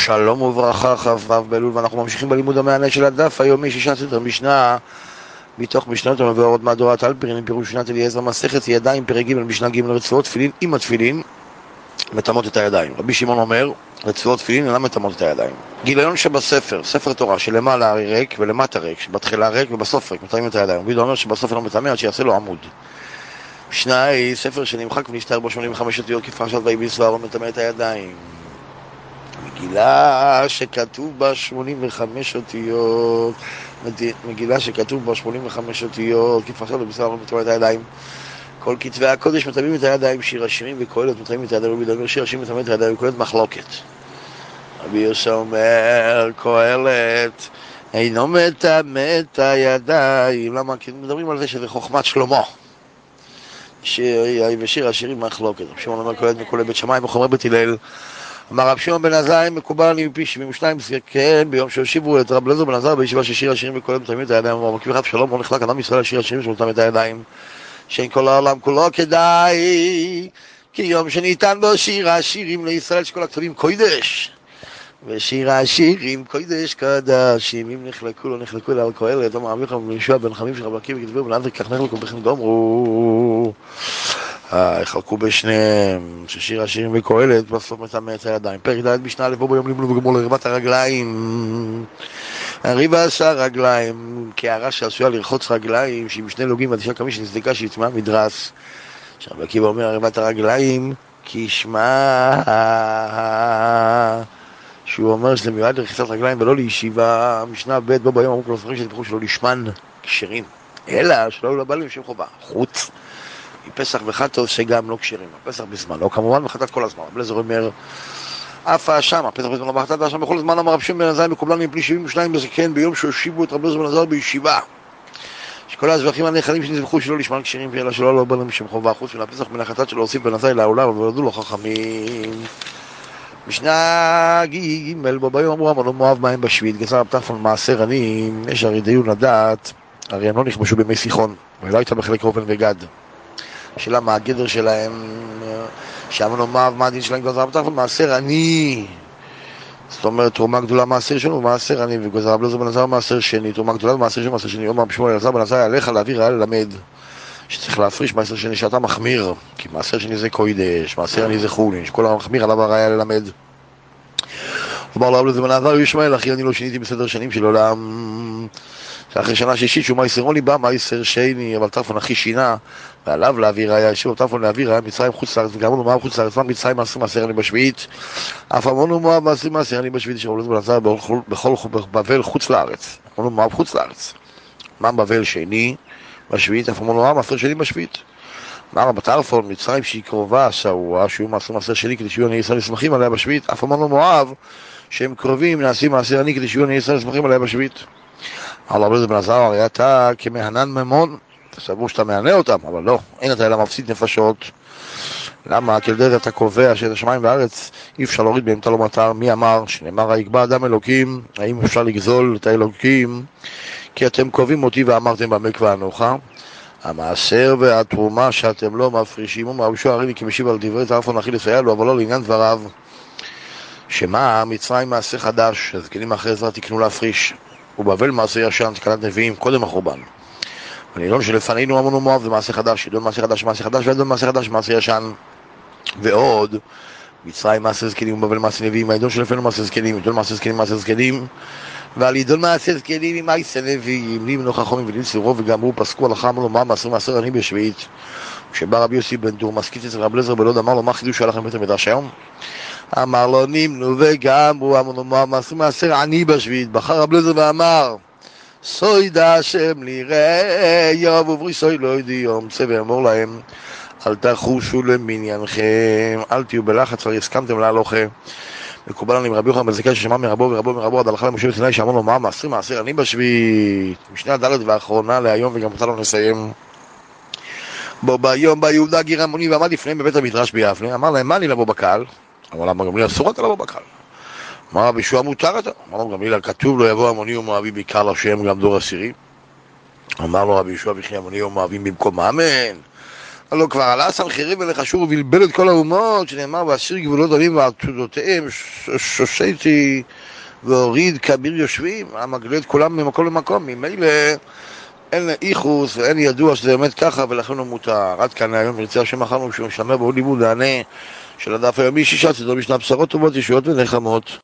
שלום וברכה, כ"ו באלול, ואנחנו ממשיכים בלימוד המענה של הדף היומי 16 משנה מתוך משנות המבוארות מהדורת אלפרין, פירוש שנת אליעזר מסכת ידיים, פרק ג' משנה ג' רצועות תפילין עם התפילין מטמאות את הידיים. רבי שמעון אומר, רצועות תפילין אינן מטמאות את הידיים. גיליון שבספר, ספר תורה, שלמעלה ריק ולמטה ריק, בתחילה ריק ובסוף ריק, מטמאים את הידיים. רבי אומר שבסוף אינו מטמא עד שיעשה לו עמוד. משנה היא ספר שנמחק ונסתר בו 85 אותיות כפרשת ויביס ואהרון מטמא את הידיים. מגילה שכתוב בה 85 אותיות, מגילה שכתוב בה 85 אותיות כפרשת ויביס ואהרון מטמא את הידיים. כל כתבי הקודש מטמאים את הידיים, שיר השירים וקהלת מטמאים את הידיים. רבי אומר שיר השירים מטמא את הידיים וקהלת מחלוקת. רבי יוסי אומר קהלת אינו מטמא את הידיים. למה? כי מדברים על זה שזה חוכמת שלמה, ושיר השירים מחלוקת. רבי שמעון אומר קהלת מקולי בית שמאי וחומרי בית הלל. אמר רבי שמעון בן עזאי מקובל אני מפי 72 כן ביום שהושיבו את רבי אליעזר בן עזאי בישיבה ששיר השירים וקהלת מטמאים את הידיים. אמר מקיף אחד שלום לא נחלק אדם ישראל על שיר השירים שמטמא את הידיים, שאין כל העולם כולו כדאי כי יום שניתן בו שיר השירים לישראל שכל הכתבים קודש, ושיר השירים קודש קדשים. אם נחלקו לא נחלקו אלא על קהלת. אמר רבי יוחנן בן יהושע בן חמיב של רבי עקיבא וכתבו בן עזרא כך נחלקו בכן גמרו. יחלקו בשניהם ששיר השירים וקהלת בסוף מטמא את הידיים. פרק ד' משנה לבוא ביום לימוד וגמור לרבת הרגליים. הריבה עשה רגליים כהערה שעשויה לרחוץ רגליים שהיא משנה לוגים ועדישה כמי שנסדקה שהיא טמאה מדרס. רבי עקיבא אומר הריבת הרגליים כי ישמע שהוא אומר שזה מיועד לרחיצת רגליים ולא לישיבה. משנה ב' בו ביום אמרו כל הספרים שתבחרו שלא לשמן כשרים אלא שלא היו לבעלים שם חובה חוץ פסח וחטאת שגם לא כשרים. הפסח בזמנו כמובן וחטאת כל הזמן. רבי אליעזר אומר אף האשם, הפסח בזמנו וחטאת האשם בכל הזמן. אמר רבי שמעון בן עזאי מקובלן מפני 72 בזקן ביום שהושיבו את רבי אליעזר בן עזאי בישיבה שכל הזבחים הנאכלים שנזבחו שלא לשמן כשרים אלא שלא היו לבעלים שם חובה חוץ מן הפסח מן החטאת שלא הוסיף בן עזאי לעולם ולדעו לו חכמים. משנה ג' בו ביום אמרו אמרנו מואב מים בשביעית גזר רב טרפון מעשר עניים. יש הרי דיון לדעת, הרי הם לא נכבשו בימי סיחון ולא הייתה בחלק ראובן וגד. השאלה מה הגדר שלהם, שאמרנו מה הדין שלהם גזר רב טרפון מעשר עני, זאת אומרת תרומה גדולה מעשר שלנו מעשר עני, וגזר רב אליעזר בן עזאי מעשר שני, תרומה גדולה מעשר שני מעשר שני. אומר רבי שמעון בן עזאי בן עזאי עליך להעביר היה ללמד שצריך להפריש מעשר שני שאתה מחמיר, כי מעשר שני זה קוידש, מעשר עני זה חולין, שכל המחמיר עליו היה ללמד. אמר לו רבי אליעזר בן עזאי ישמעאל אחי אני לא שיניתי בסדר שנים של עולם, שאחרי שנה שישית שהוא מעשר עוני בא מעשר שני, אבל טרפון אחי שינה ועליו להעביר היה ישוב טרפון להעביר היה מצרים חוץ לארץ, וגם אמרנו מואב חוץ לארץ. מה מצרים מעשר עני בשביעית? אף אמרנו מואב מעשר עני בשביעית שרבי אליעזר בן עזאי בבל חוץ לארץ. אמרנו מואב חוץ לארץ. מה בבל שני בשביעית? אף אמרנו מואב מעשר שני בשביעית. מה רבי טרפון מצרים שהיא קרובה עשאוה שהוא מעשר שני כדי שיהיו עני ישראל נסמכים עליה בשביעית. אף אמרנו מואב שהם קרובים נעשים מעשר עני כדי שיהיו עני ישראל נסמכים עליה בשביעית. על רבי אליעזר בן עזאי הרי אתה כמהנן ממון, אתה סבור שאתה מענה אותם, אבל לא, אין אתה אלא מפסיד נפשות. למה? כי לדעת אתה קובע שאת השמיים והארץ אי אפשר להוריד בהם אתה לא מטר. מי אמר? שנאמר יקבע אדם אלוקים, האם אפשר לגזול את האלוקים? כי אתם קובעים אותי ואמרתם במקווה אנוכה. המעשר והתרומה שאתם לא מפרישים. אומר רבי יהושע הריני כמשיב על דברי טרפון אחי לסייע לו, אבל לא לעניין דבריו שמה מצרים מעשה חדש, אז כלים אחרי עזרה תקנו להפריש, ובבל מעשה ישן תקנת נביאים קודם החורבן. הנילון שלפנינו אמרנו מואב זה מעשה חדש, עידון מעשה חדש מעשה חדש ועידון מעשה חדש מעשה ישן. ועוד מצרים מעשה זקנים ובבל מעשה נביאים, העידון שלפנינו מעשה זקנים, עידון מעשה זקנים מעשה זקנים, ועל עידון מעשה זקנים עם מעשה נביאים לי מנוח החומים וליל סירו וגמרו פסקו הלכה. אמרו לו מה מעשר עני בשביעית? כשבא רבי יוסי בן דור מסכית אצל רבי אליעזר בלוד אמר לו מה חידוש היה לכם בית המדרש היום? אמר לו נמנו וגמרו. אמרו לו מעשר עני בשביעית. בחר רבי אליעזר ואמר סוידה השם ליראה יוב וברי סוי לא ידי יום צא ואמור להם אל תחושו למניינכם, אל תהיו בלחץ הרי הסכמתם להלוכה. מקובל עליהם רבי יוחנן בן זכאי ששמע מרבו ורבו עד הלכה למשה בסיני שאמר לו מה מעשר עני בשביעית. משנה ד' ואחרונה להיום וגם אותה לא נסיים. בו ביום בא יהודה גיר המוני ועמד לפניהם בבית המדרש ביבנה. אמר להם מה אני לבוא בקהל? אמר להם גם לי אסור אתה לבוא בקהל. אמר רבי יהושע מותר אתה? אמר לו גם לי כתוב לא יבוא המוני ומואבי בעיקר לשם גם דור עשירי. אמר לו רבי יהושע וכי המוני ומואבים במקום מאמן. הלא כבר עלה סנחריב אליך שור ובלבל את כל האומות, שנאמר ואסיר גבולות עמים ועתודותיהם שושייתי והוריד כביר יושבים, המגלה את כולם ממקום למקום. ממילא אין איחוס ואין ידוע שזה באמת ככה, ולכן הוא מותר. עד כאן היום נרצה השם אחרנו שהוא משמר בעוד לימוד הענה של הדף היומי 6 סדרה משנה בשורות טובות ישועות ונחמות.